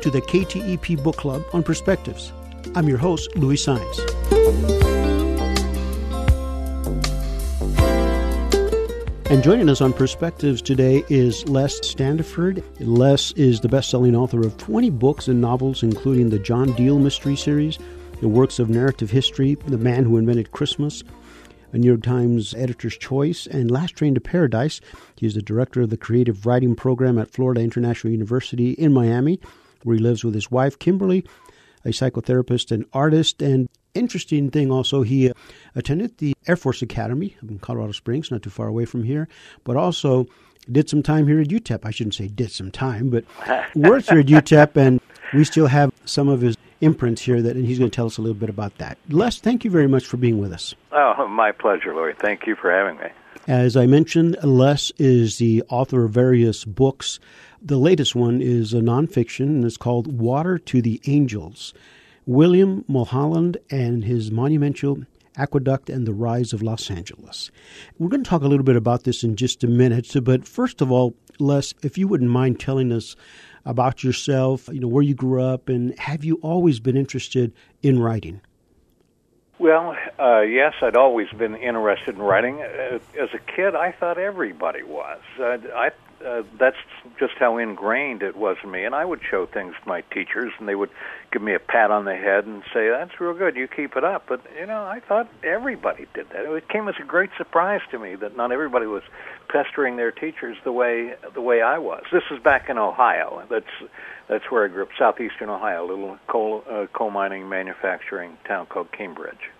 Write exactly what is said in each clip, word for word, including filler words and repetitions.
to the K T E P Book Club on Perspectives. I'm your host, Louis Saenz. And joining us on Perspectives today is Les Standiford. Les is the best-selling author of twenty books and novels, including the John Diehl Mystery Series, the works of narrative history, The Man Who Invented Christmas, a New York Times Editor's Choice, and Last Train to Paradise. He is the director of the Creative Writing Program at Florida International University in Miami, where he lives with his wife, Kimberly, a psychotherapist and artist. And interesting thing also, he uh, attended the Air Force Academy in Colorado Springs, not too far away from here, but also did some time here at U T E P. I shouldn't say did some time, but worked here at U T E P, and we still have some of his imprints here, that, and he's going to tell us a little bit about that. Les, thank you very much for being with us. Oh, my pleasure, Louis. Thank you for having me. As I mentioned, Les is the author of various books. The latest one is a nonfiction, and it's called Water to the Angels. William Mulholland and his monumental Aqueduct and the Rise of Los Angeles. We're going to talk a little bit about this in just a minute, but first of all, Les, if you wouldn't mind telling us about yourself, you know, where you grew up, and have you always been interested in writing? Well, uh, yes, I'd always been interested in writing. Uh, as a kid, I thought everybody was. Uh, I, uh, that's just how ingrained it was in me. And I would show things to my teachers, and they would give me a pat on the head and say, "That's real good, you keep it up." But, you know, I thought everybody did that. It came as a great surprise to me that not everybody was pestering their teachers the way the way I was. This is back in Ohio. That's that's where I grew up, southeastern Ohio, a little coal, uh, coal mining manufacturing town called Cambridge.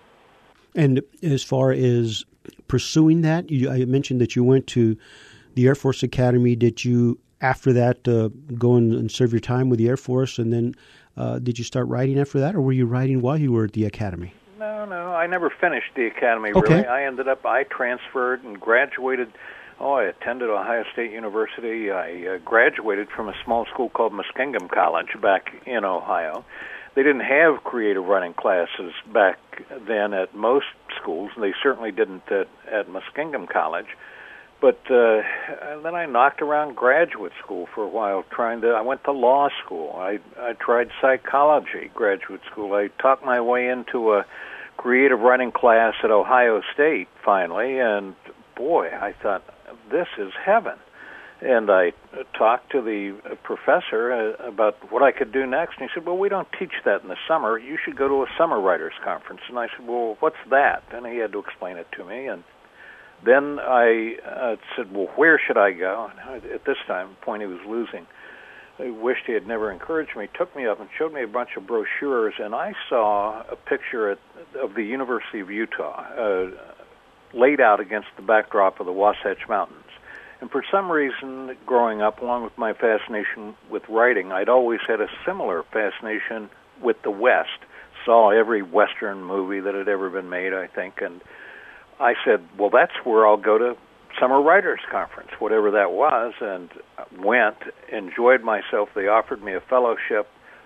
And as far as pursuing that, you, I mentioned that you went to the Air Force Academy. Did you, after that, uh, go and, and serve your time with the Air Force, and then uh, did you start writing after that, or were you writing while you were at the academy? No, no, I never finished the academy, okay. really. I ended up, I transferred and graduated. Oh, I attended Ohio State University. I uh, graduated from a small school called Muskingum College back in Ohio. They didn't have creative writing classes back then at most schools, and they certainly didn't at, at Muskingum College. But uh, then I knocked around graduate school for a while, trying to. I went to law school. I, I tried psychology, graduate school. I talked my way into a creative writing class at Ohio State finally, and boy, I thought, this is heaven. And I talked to the professor uh, about what I could do next, and he said, well, we don't teach that in the summer. You should go to a summer writers conference. And I said, well, what's that? And he had to explain it to me. And then I uh, said, well, where should I go? And at this time, the point he was losing, I wished he had never encouraged me. He took me up and showed me a bunch of brochures, and I saw a picture at, of the University of Utah uh, laid out against the backdrop of the Wasatch Mountains. And for some reason, growing up, along with my fascination with writing, I'd always had a similar fascination with the West. Saw every Western movie that had ever been made, I think, and I said, well, that's where I'll go to Summer Writers Conference, whatever that was, and went, enjoyed myself. They offered me a fellowship.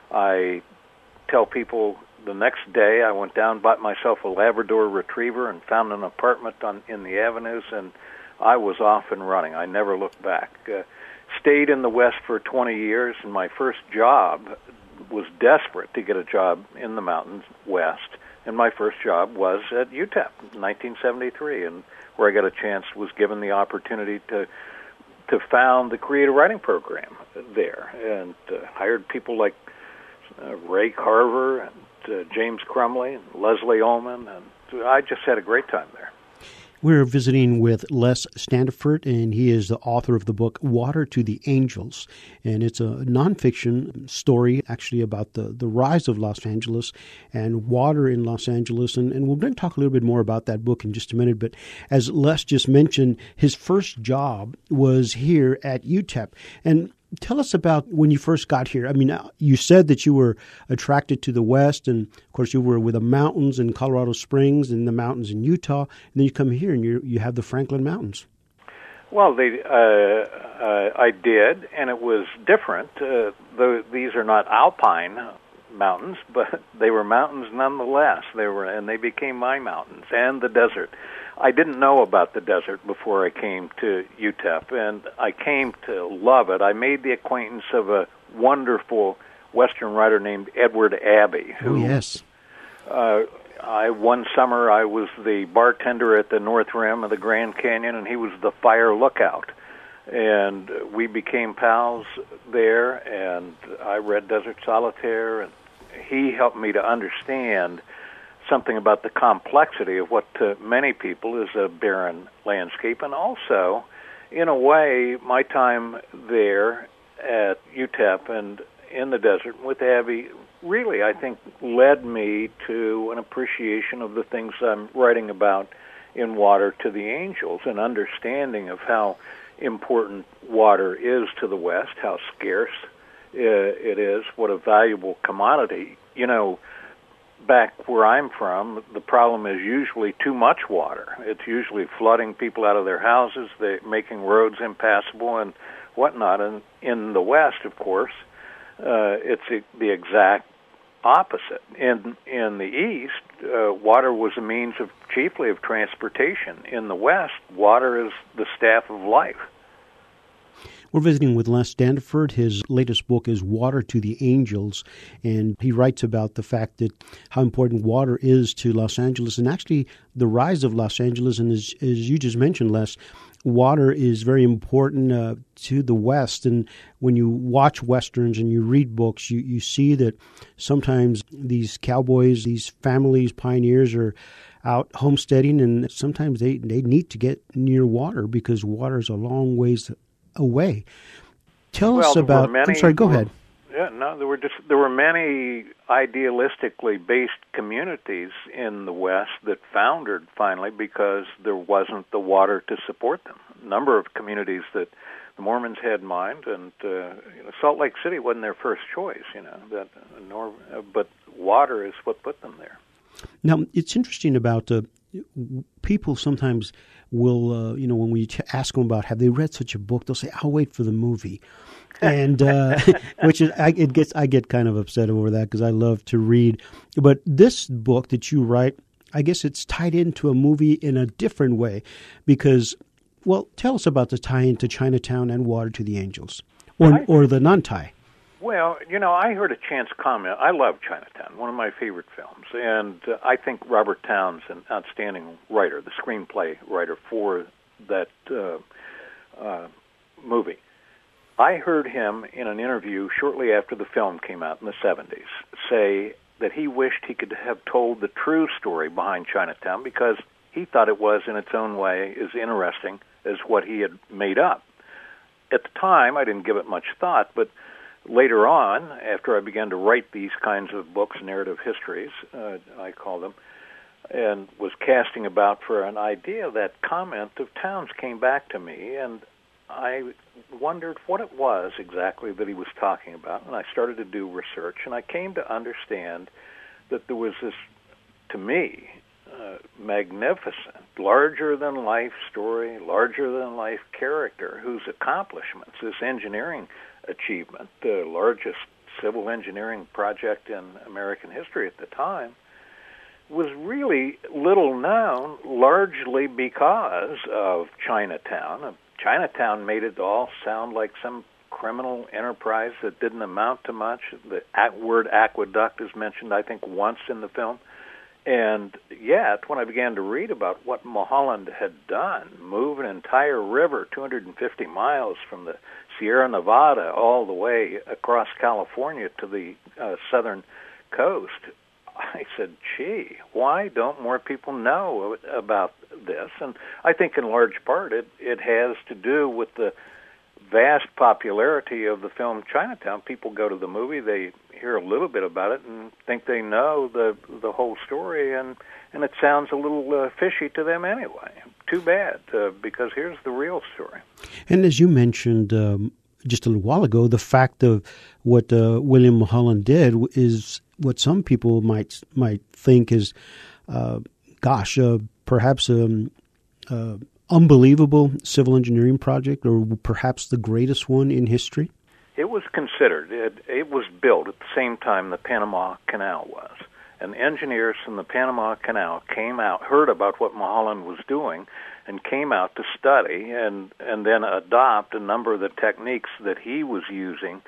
I tell people the next day I went down, bought myself a Labrador Retriever, and found an apartment on in the Avenues, and I was off and running. I never looked back. Uh, stayed in the West for twenty years, and my first job was desperate to get a job in the mountains west, and my first job was at U T E P in nineteen seventy-three, and where I got a chance, was given the opportunity to to found the creative writing program there, and uh, hired people like uh, Ray Carver and uh, James Crumley and Leslie Ullman, and I just had a great time there. We're visiting with Les Standiford, and he is the author of the book Water to the Angels. And it's a nonfiction story, actually, about the, the rise of Los Angeles and water in Los Angeles. And, and we're going to talk a little bit more about that book in just a minute. But as Les just mentioned, his first job was here at U T E P. And tell us about when you first got here. I mean, you said that you were attracted to the West, and of course you were with the mountains in Colorado Springs and the mountains in Utah, and then you come here and you you have the Franklin Mountains. Well, they, uh, uh, I did, and it was different. Uh, the, these are not alpine mountains, but they were mountains nonetheless. They were, and they became my mountains, and the desert. I didn't know about the desert before I came to U T E P, and I came to love it. I made the acquaintance of a wonderful Western writer named Edward Abbey. Who, oh, yes. Uh, I one summer I was the bartender at the North Rim of the Grand Canyon, and he was the fire lookout. And we became pals there, and I read Desert Solitaire, and he helped me to understand something about the complexity of what to many people is a barren landscape. And also, in a way, my time there at U T E P and in the desert with Abby really, I think, led me to an appreciation of the things I'm writing about in Water to the Angels, an understanding of how important water is to the West, how scarce it is, what a valuable commodity. You know, back where I'm from, the problem is usually too much water. It's usually flooding people out of their houses, they making roads impassable and whatnot. And in the West, of course, uh, it's the exact opposite. In in the East, uh, water was a means of chiefly of transportation. In the West, water is the staff of life. We're visiting with Les Standiford. His latest book is Water to the Angels, and he writes about the fact that how important water is to Los Angeles, and actually the rise of Los Angeles. And as, as you just mentioned, Les, water is very important uh, to the West. And when you watch Westerns and you read books, you, you see that sometimes these cowboys, these families, pioneers are out homesteading, and sometimes they, they need to get near water because water is a long ways away. Tell well, us about. Many, I'm sorry. Go ahead. Yeah, no, there were just there were many idealistically based communities in the West that foundered finally because there wasn't the water to support them. A number of communities that the Mormons had in mind, and uh, you know, Salt Lake City wasn't their first choice. You know, that nor, uh, but water is what put them there. Now, it's interesting about uh, people sometimes will, uh, you know, when we ask them about have they read such a book, they'll say, "I'll wait for the movie," and uh, which is I, it gets I get kind of upset over that because I love to read. But this book that you write, I guess it's tied into a movie in a different way, because, well, tell us about the tie-in to Chinatown and Water to the Angels, or I, or the non-tie. Well, you know, I heard a chance comment. I love Chinatown, one of my favorite films, and uh, I think Robert Towne's an outstanding writer, the screenplay writer for that uh, uh, movie. I heard him in an interview shortly after the film came out in the seventies say that he wished he could have told the true story behind Chinatown because he thought it was, in its own way, as interesting as what he had made up. At the time, I didn't give it much thought, but later on, after I began to write these kinds of books, narrative histories, uh, I call them, and was casting about for an idea, that comment of Towne's came back to me, and I wondered what it was exactly that he was talking about, and I started to do research, and I came to understand that there was this, to me, uh, magnificent, larger-than-life story, larger-than-life character whose accomplishments, this engineering achievement, the largest civil engineering project in American history at the time, was really little known, largely because of Chinatown. Chinatown made it all sound like some criminal enterprise that didn't amount to much. The word aqueduct is mentioned, I think, once in the film. And yet, when I began to read about what Mulholland had done, move an entire river two hundred fifty miles from the Sierra Nevada all the way across California to the uh, southern coast, I said, gee, why don't more people know about this? And I think in large part it, it has to do with the vast popularity of the film Chinatown. People go to the movie, they hear a little bit about it and think they know the the whole story, and, and it sounds a little uh, fishy to them anyway. Too bad, uh, because here's the real story. And as you mentioned um, just a little while ago, the fact of what uh, William Mulholland did is what some people might might think is, uh, gosh, uh, perhaps an um, uh, unbelievable civil engineering project, or perhaps the greatest one in history. It was considered. It, it was built at the same time the Panama Canal was. And engineers from the Panama Canal came out, heard about what Mulholland was doing, and came out to study and, and then adopt a number of the techniques that he was using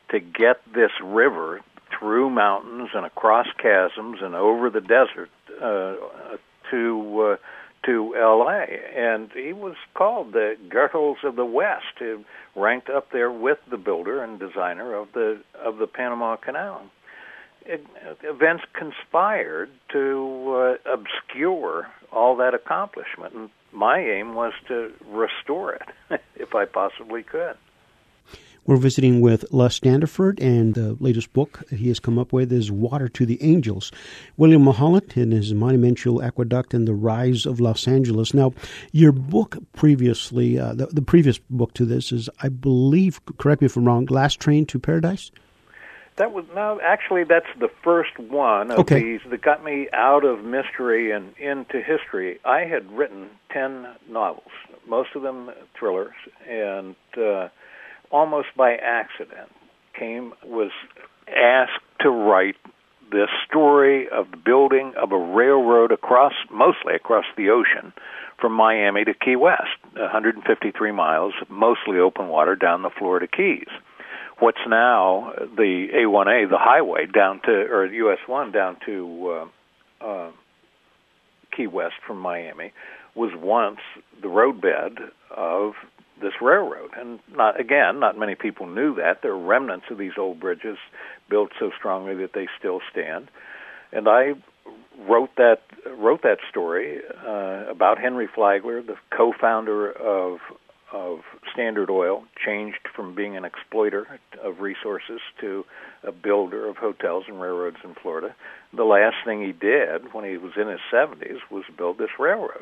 to get this river through mountains and across chasms and over the desert uh, to uh, to L A. And he was called the Goethals of the West. He ranked up there with the builder and designer of the of the Panama Canal. It, events conspired to uh, obscure all that accomplishment, and my aim was to restore it, if I possibly could. We're visiting with Les Standiford, and the latest book he has come up with is Water to the Angels. William Mulholland in his monumental aqueduct and the Rise of Los Angeles. Now, your book previously, uh, the, the previous book to this is, I believe, correct me if I'm wrong, Last Train to Paradise? That was, no, actually, that's the first one of okay. these that got me out of mystery and into history. I had written ten novels, most of them thrillers, and uh, almost by accident came was asked to write this story of the building of a railroad across, mostly across the ocean, from Miami to Key West, one hundred fifty-three miles, mostly open water down the Florida Keys. What's now the A one A, the highway down to, or U S one down to uh, uh, Key West from Miami, was once the roadbed of this railroad. And not again, not many people knew that. There are remnants of these old bridges built so strongly that they still stand. And I wrote that wrote that story uh, about Henry Flagler, the co-founder of of Standard Oil, changed from being an exploiter of resources to a builder of hotels and railroads in Florida. The last thing he did when he was in his seventies was build this railroad.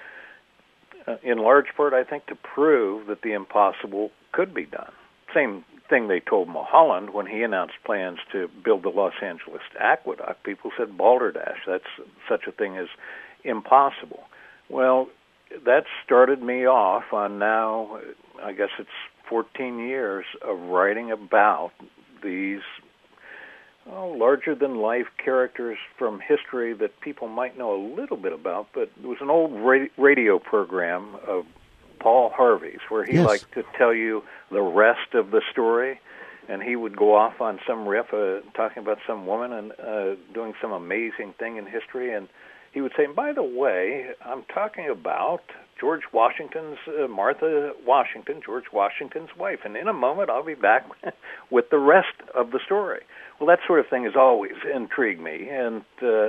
Uh, in large part, I think, to prove that the impossible could be done. Same thing they told Mulholland when he announced plans to build the Los Angeles Aqueduct. People said, balderdash, that's such a thing as impossible. Well, that started me off on now, I guess it's fourteen years of writing about these oh, larger-than-life characters from history that people might know a little bit about, but it was an old ra- radio program of Paul Harvey's where he yes. liked to tell you the rest of the story, and he would go off on some riff uh, talking about some woman and uh, doing some amazing thing in history, and he would say, and by the way, I'm talking about George Washington's, uh, Martha Washington, George Washington's wife, and in a moment I'll be back with the rest of the story. Well, that sort of thing has always intrigued me, and uh,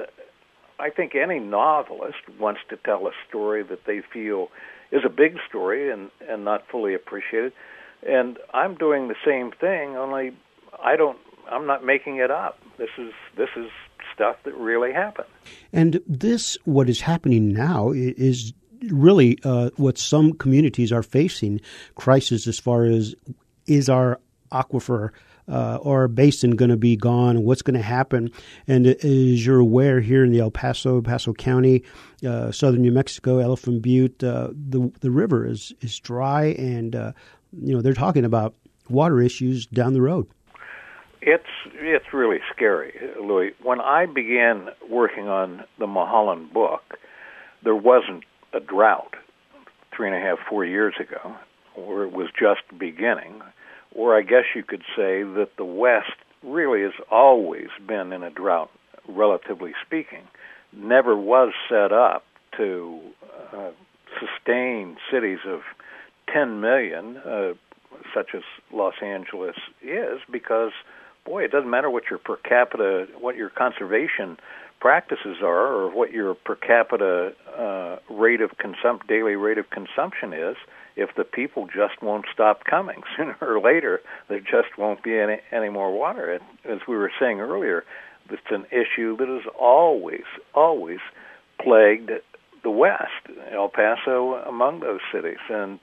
I think any novelist wants to tell a story that they feel is a big story and, and not fully appreciated, and I'm doing the same thing, only I don't, I'm not making it up. This is, this is stuff that really happened. And this, what is happening now, is really uh, what some communities are facing, crisis as far as, is our aquifer uh, or basin going to be gone? What's going to happen? And as you're aware, here in the El Paso, Paso County, uh, southern New Mexico, Elephant Butte, uh, the the river is, is dry, and uh, you know they're talking about water issues down the road. It's it's really scary, Louis. When I began working on the Mulholland book, there wasn't a drought three and a half, four years ago, or it was just beginning, or I guess you could say that the West really has always been in a drought, relatively speaking. Never was set up to uh, sustain cities of ten million, uh, such as Los Angeles is, because boy, it doesn't matter what your per capita, what your conservation practices are, or what your per capita uh, rate of consum- daily rate of consumption is. If the people just won't stop coming, sooner or later, there just won't be any, any more water. And as we were saying earlier, it's an issue that has always, always plagued the West, El Paso among those cities. And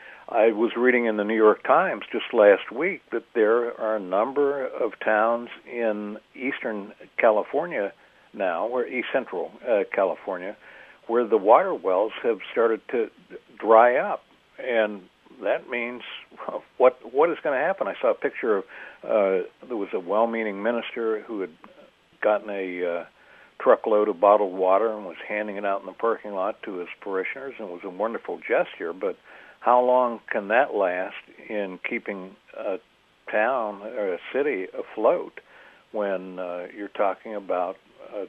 I was reading in the New York Times just last week that there are a number of towns in eastern California now, or east central uh, California, where the water wells have started to dry up. And that means well, what what is going to happen? I saw a picture of, uh, there was a well-meaning minister who had gotten a uh, truckload of bottled water and was handing it out in the parking lot to his parishioners, and it was a wonderful gesture, but how long can that last in keeping a town or a city afloat when uh, you're talking about a,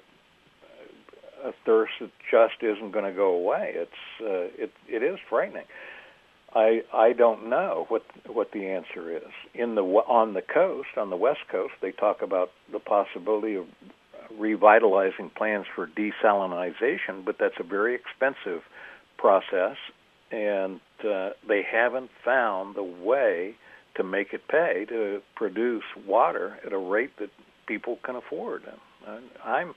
a thirst that just isn't going to go away. It's uh, it it is frightening. I I don't know what what the answer is. In the on the coast, on the West Coast, they talk about the possibility of revitalizing plans for desalinization, but that's a very expensive process, and uh, they haven't found the way to make it pay to produce water at a rate that people can afford. And I'm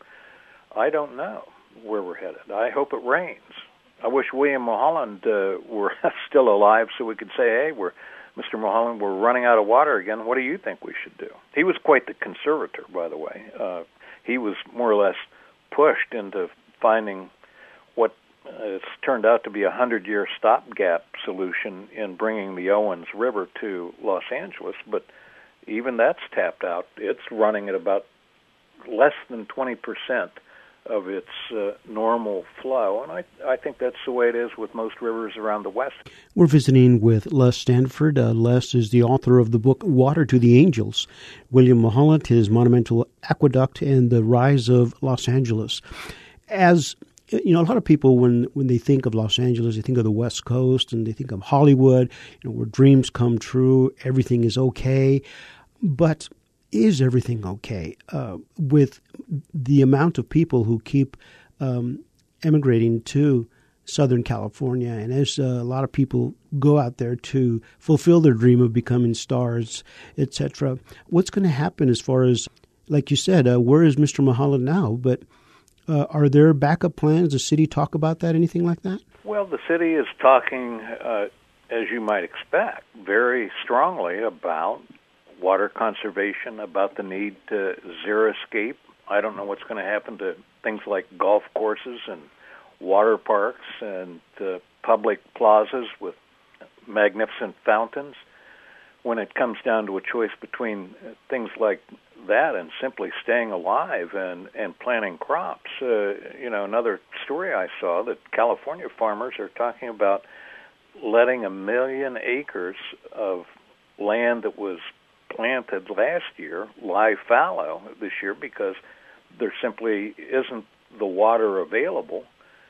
I don't know where we're headed. I hope it rains. I wish William Mulholland uh, were still alive so we could say, hey, we're Mister Mulholland, we're running out of water again. What do you think we should do? He was quite the conservator, by the way. Uh, he was more or less pushed into finding what uh, it's turned out to be a hundred-year stopgap solution in bringing the Owens River to Los Angeles, but even that's tapped out. It's running at about less than twenty percent of its uh, normal flow, and I, I think that's the way it is with most rivers around the West. We're visiting with Les Standiford. Uh, Les is the author of the book Water to the Angels, William Mulholland, his monumental aqueduct, and the rise of Los Angeles. As you know, a lot of people, when, when they think of Los Angeles, they think of the West Coast, and they think of Hollywood, you know, where dreams come true, everything is okay. But is everything okay? Uh, with the amount of people who keep um, emigrating to Southern California, and as uh, a lot of people go out there to fulfill their dream of becoming stars, et cetera, what's going to happen as far as, like you said, uh, where is Mister Mulholland now? But uh, are there backup plans? Does the city talk about that, anything like that? Well, the city is talking, uh, as you might expect, very strongly about water conservation, about the need to zero-escape. I don't know what's going to happen to things like golf courses and water parks and uh, public plazas with magnificent fountains when it comes down to a choice between things like that and simply staying alive and, and planting crops. Uh, you know, another story I saw that California farmers are talking about letting a million acres of land that was planted last year lie fallow this year because there simply isn't the water available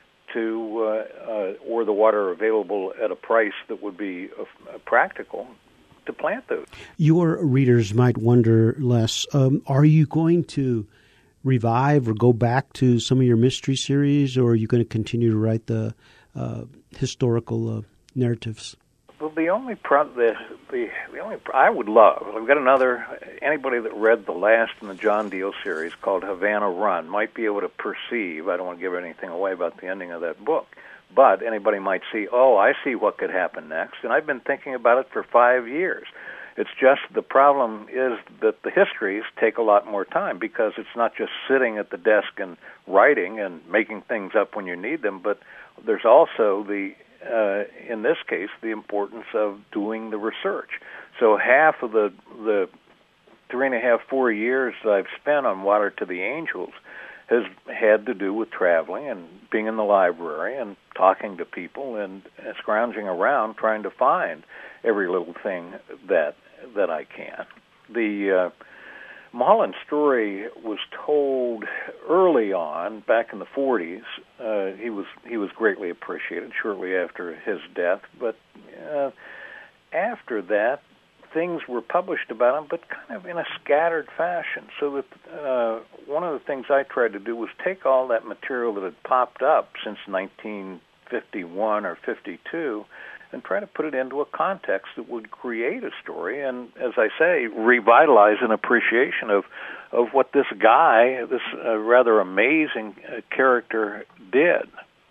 to, uh, uh, or the water available at a price that would be uh, practical to plant those. Your readers might wonder, Les, um, are you going to revive or go back to some of your mystery series, or are you going to continue to write the uh, historical uh, narratives? Well, the only pro- the, the the only pro- I would love. I've got another. Anybody that read the last in the John Deal series called Havana Run might be able to perceive. I don't want to give anything away about the ending of that book, but anybody might see. Oh, I see what could happen next, and I've been thinking about it for five years. It's just the problem is that the histories take a lot more time because it's not just sitting at the desk and writing and making things up when you need them, but there's also the Uh, in this case, the importance of doing the research. So half of the the three and a half, four years I've spent on Water to the Angels has had to do with traveling and being in the library and talking to people and uh, scrounging around trying to find every little thing that that I can. The uh, Mulholland story was told early on, back in the forties. Uh, he was he was greatly appreciated shortly after his death, but uh, after that, things were published about him, but kind of in a scattered fashion. So that uh, one of the things I tried to do was take all that material that had popped up since nineteen fifty-one or fifty-two and try to put it into a context that would create a story and, as I say, revitalize an appreciation of, of what this guy, this uh, rather amazing uh, character did.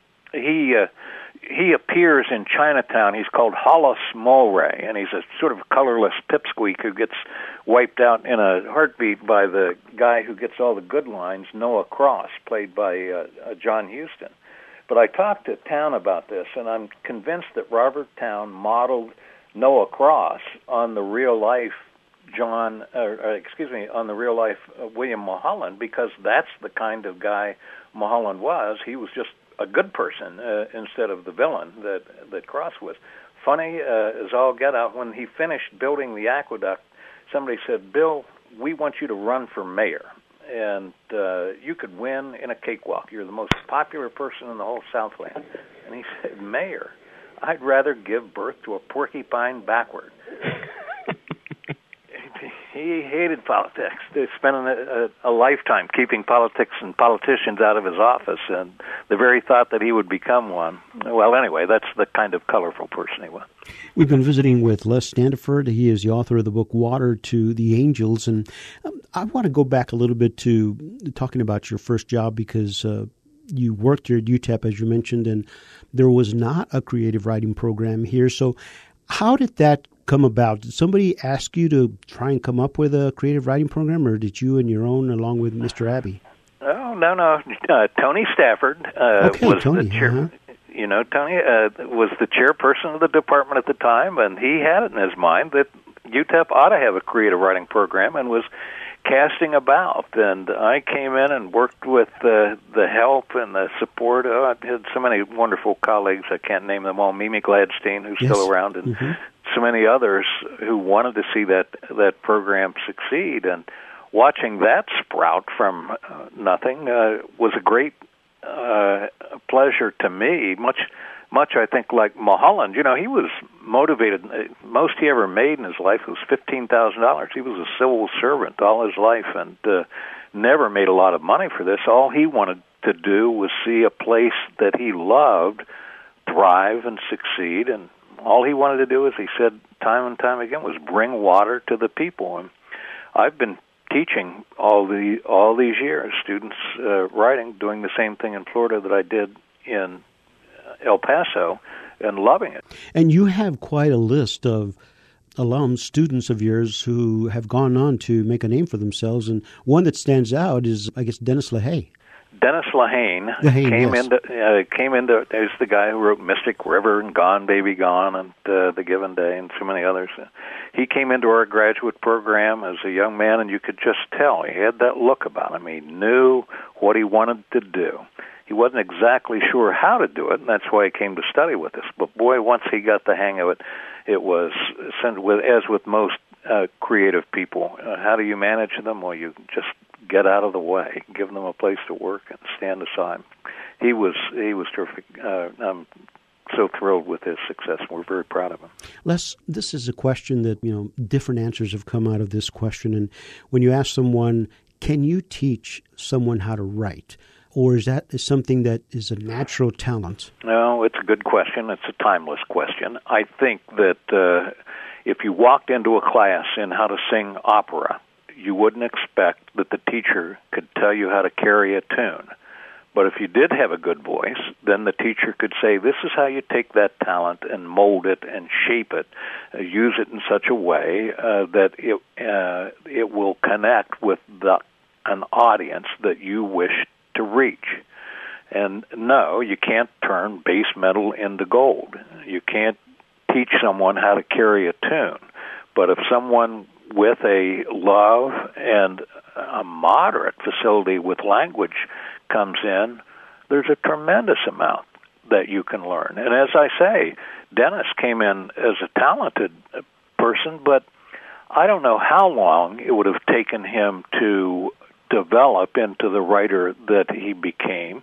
He uh, he appears in Chinatown. He's called Hollis Mulwray, and he's a sort of colorless pipsqueak who gets wiped out in a heartbeat by the guy who gets all the good lines, Noah Cross, played by uh, uh, John Huston. But I talked to Town about this, and I'm convinced that Robert Town modeled Noah Cross on the real-life John, uh, excuse me, on the real-life uh, William Mulholland, because that's the kind of guy Mulholland was. He was just a good person uh, instead of the villain that that Cross was. Funny uh, as all get out, when he finished building the aqueduct somebody said, Bill, we want you to run for mayor, and uh, you could win in a cakewalk. You're the most popular person in the whole Southland. And he said, Mayor, I'd rather give birth to a porcupine backward. He hated politics. They spent a, a, a lifetime keeping politics and politicians out of his office, and the very thought that he would become one. Well, anyway, that's the kind of colorful person he was. We've been visiting with Les Standiford. He is the author of the book Water to the Angels, and um, I want to go back a little bit to talking about your first job, because uh, you worked here at U T E P, as you mentioned, and there was not a creative writing program here. So how did that come about? Did somebody ask you to try and come up with a creative writing program, or did you and your own, along with Mister Abbey? Oh, no, no. Uh, Tony Stafford uh, okay, was Tony, the chair. uh-huh. You know, Tony uh, was the chairperson of the department at the time, and he had it in his mind that U T E P ought to have a creative writing program, and was casting about. And I came in and worked with uh, the help and the support. Oh, I had so many wonderful colleagues. I can't name them all. Mimi Gladstein, who's yes. still around, and mm-hmm. so many others who wanted to see that that program succeed. And watching that sprout from uh, nothing uh, was a great uh, pleasure to me. Much, much I think like Mulholland. You know, he was motivated. Most he ever made in his life was fifteen thousand dollars. He was a civil servant all his life, and uh, never made a lot of money for this. All he wanted to do was see a place that he loved thrive and succeed, and all he wanted to do, as he said time and time again, was bring water to the people. And I've been teaching all the all these years, students uh, writing, doing the same thing in Florida that I did in El Paso, and loving it. And you have quite a list of alums, students of yours, who have gone on to make a name for themselves. And one that stands out is, I guess, Dennis LaHaye. Dennis Lehane, Lehane came yes. into uh, came into is the guy who wrote Mystic River and Gone Baby Gone and uh, The Given Day and so many others. Uh, he came into our graduate program as a young man, and you could just tell he had that look about him. He knew what he wanted to do. He wasn't exactly sure how to do it, and that's why he came to study with us. But boy, once he got the hang of it, it was, as with most uh, creative people, uh, how do you manage them? Well, you just get out of the way, give them a place to work, and stand aside. He was he was terrific. Uh, I'm so thrilled with his success. We're very proud of him. Les, this is a question that, you know, different answers have come out of this question. And when you ask someone, can you teach someone how to write? Or is that something that is a natural talent? No, it's a good question. It's a timeless question. I think that uh, if you walked into a class in how to sing opera, you wouldn't expect that the teacher could tell you how to carry a tune. But if you did have a good voice, then the teacher could say, this is how you take that talent and mold it and shape it, uh, use it in such a way uh, that it uh, it will connect with the an audience that you wish to reach. And no, you can't turn base metal into gold. You can't teach someone how to carry a tune. But if someone with a love and a moderate facility with language comes in, there's a tremendous amount that you can learn. And as I say, Dennis came in as a talented person, but I don't know how long it would have taken him to develop into the writer that he became.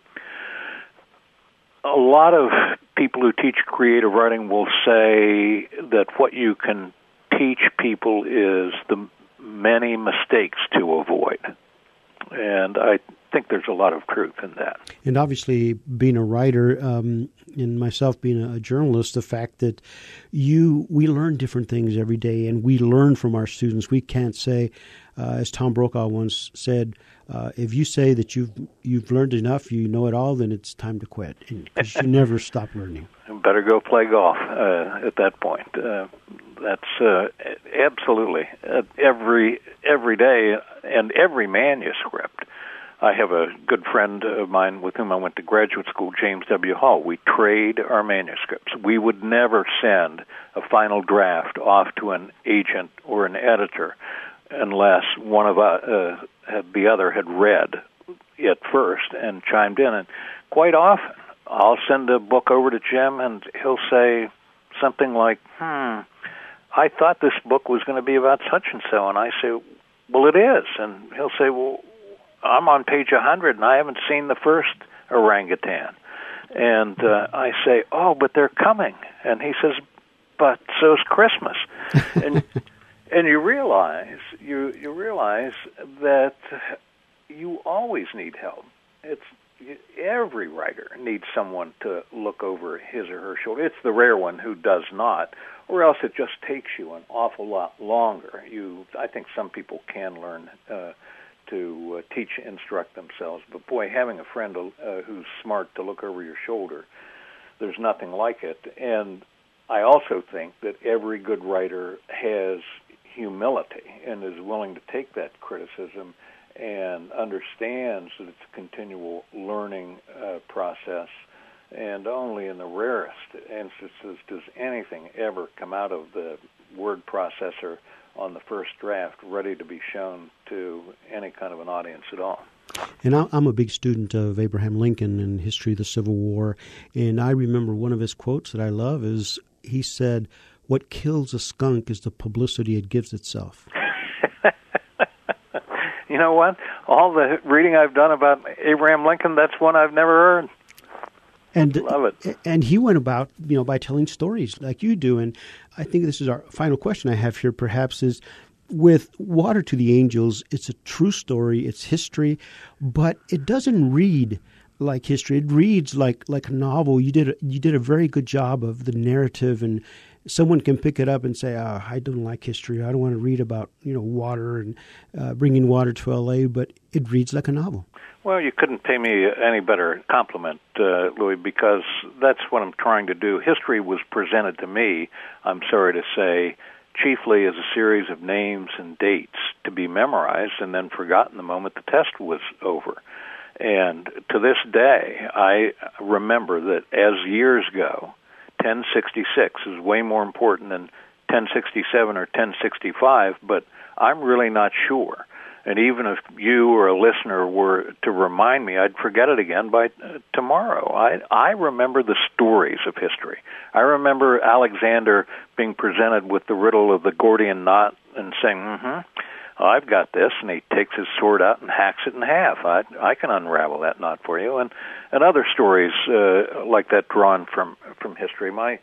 A lot of people who teach creative writing will say that what you can teach people is the many mistakes to avoid. And I think there's a lot of truth in that. And obviously, being a writer, um, and myself being a journalist, the fact that you we learn different things every day, and we learn from our students. We can't say, uh, as Tom Brokaw once said, uh, if you say that you've you've learned enough, you know it all, then it's time to quit, because you never stop learning. Better go play golf uh, at that point. Uh, that's uh, absolutely uh, every every day and every manuscript. I have a good friend of mine with whom I went to graduate school, James W. Hall. We trade our manuscripts. We would never send a final draft off to an agent or an editor unless one of us, uh, had, the other had read it first and chimed in. And quite often, I'll send a book over to Jim, and he'll say something like, hmm, I thought this book was going to be about such and so, and I say, well, it is. And he'll say, well, I'm on page one hundred, and I haven't seen the first orangutan. And uh, I say, oh, but they're coming. And he says, but so's Christmas. and and you realize you you realize that you always need help. It's every writer needs someone to look over his or her shoulder. It's the rare one who does not, or else it just takes you an awful lot longer. You, I think some people can learn uh, to uh, teach, instruct themselves, but boy, having a friend uh, who's smart to look over your shoulder, there's nothing like it. And I also think that every good writer has humility and is willing to take that criticism and understands that it's a continual learning uh, process, and only in the rarest instances does anything ever come out of the word processor on the first draft ready to be shown to any kind of an audience at all. And I'm a big student of Abraham Lincoln and history of the Civil War, and I remember one of his quotes that I love is, he said, "What kills a skunk is the publicity it gives itself." You know what? All the reading I've done about Abraham Lincoln, that's one I've never heard. And love it. And he went about, you know, by telling stories like you do. And I think this is our final question I have here, perhaps, is with Water to the Angels, it's a true story, it's history, but it doesn't read like history. It reads like like a novel. You did a, you did a very good job of the narrative, and someone can pick it up and say, oh, I don't like history. I don't want to read about, you know, water and uh, bringing water to L A, but it reads like a novel. Well, you couldn't pay me any better compliment, uh, Louis, because that's what I'm trying to do. History was presented to me, I'm sorry to say, chiefly as a series of names and dates to be memorized and then forgotten the moment the test was over. And to this day, I remember that as years go, ten sixty-six is way more important than ten sixty-seven or ten sixty-five, but I'm really not sure. And even if you or a listener were to remind me, I'd forget it again by uh, tomorrow. I I remember the stories of history. I remember Alexander being presented with the riddle of the Gordian knot and saying, mm-hmm, I've got this, and he takes his sword out and hacks it in half. I I can unravel that knot for you, and and other stories uh, like that drawn from from history. My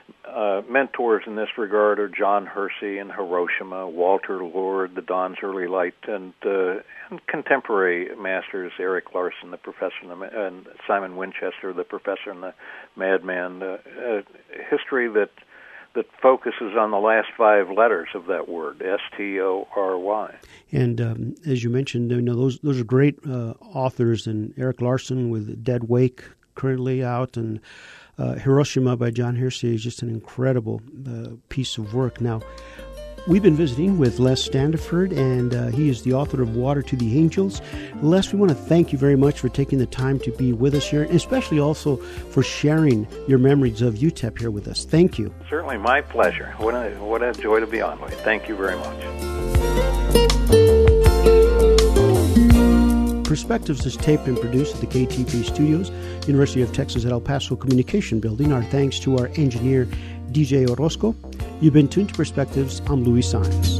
uh, mentors in this regard are John Hersey in Hiroshima, Walter Lord, The Dawn's Early Light, and, uh, and contemporary masters Eric Larson, the professor, in the, and Simon Winchester, the professor in the Madman. Uh, uh, history that. that focuses on the last five letters of that word, S T O R Y. And um, as you mentioned, you know, those those are great uh, authors, and Eric Larson with Dead Wake currently out, and uh, Hiroshima by John Hersey is just an incredible uh, piece of work. Now, we've been visiting with Les Standiford, and uh, he is the author of Water to the Angels. Les, we want to thank you very much for taking the time to be with us here, and especially also for sharing your memories of U T E P here with us. Thank you. Certainly my pleasure. What a, what a joy to be on with. Thank you very much. Perspectives is taped and produced at the K T P Studios, University of Texas at El Paso Communication Building. Our thanks to our engineer, D J Orozco. You've been tuned to Perspectives. I'm Louis Saenz.